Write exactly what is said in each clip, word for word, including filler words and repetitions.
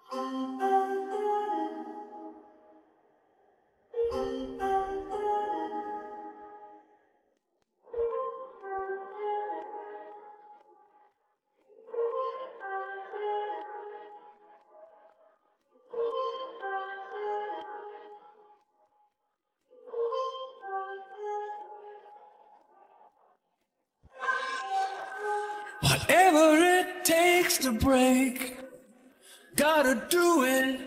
Whatever it takes to break, gotta do it.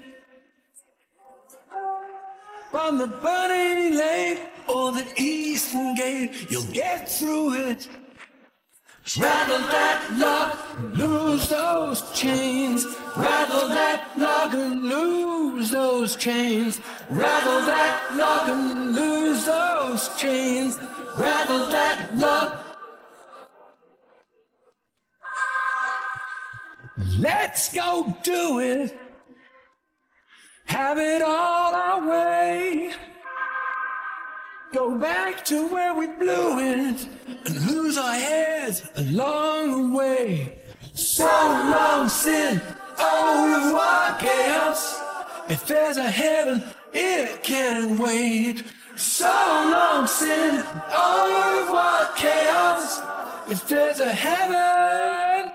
From the burning lake or the eastern gate, you'll get through it. Rattle that lock, lose those chains. Rattle that lock and lose those chains. Rattle that lock and lose those chains. Rattle that lock. Let's go do it. Have it all our way. Go back to where we blew it and lose our heads along the way. So long sin, au revoir chaos. If there's a heaven, it can wait. So long sin, au revoir chaos. If there's a heaven.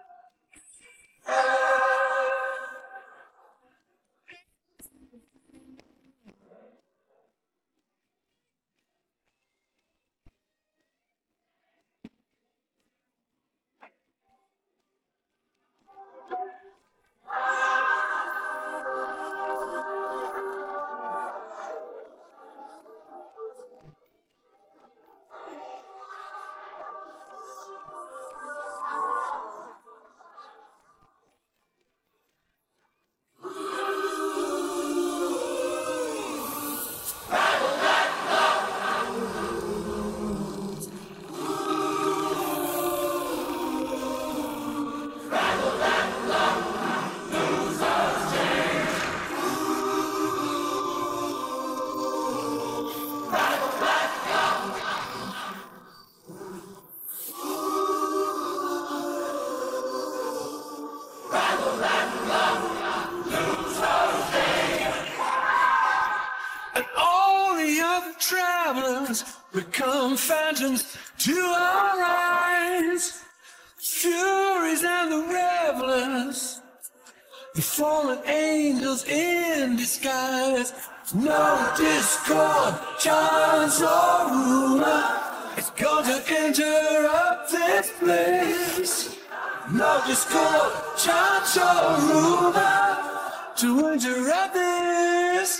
Travelers become phantoms to our eyes, furies and the revelers, the fallen angels in disguise. No discord, chance or rumor is going to interrupt this place. No discord, chance or rumor to interrupt this.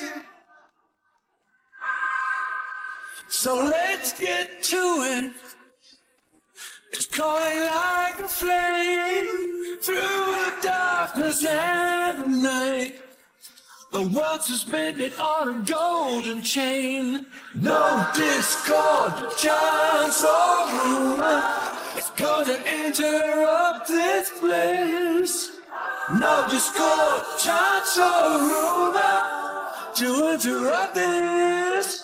So let's get to it. It's calling like a flame through the darkness and the night. The world suspended on a golden chain. No discord, chance or rumor is going to interrupt this place. No discord, chance or rumor to interrupt this.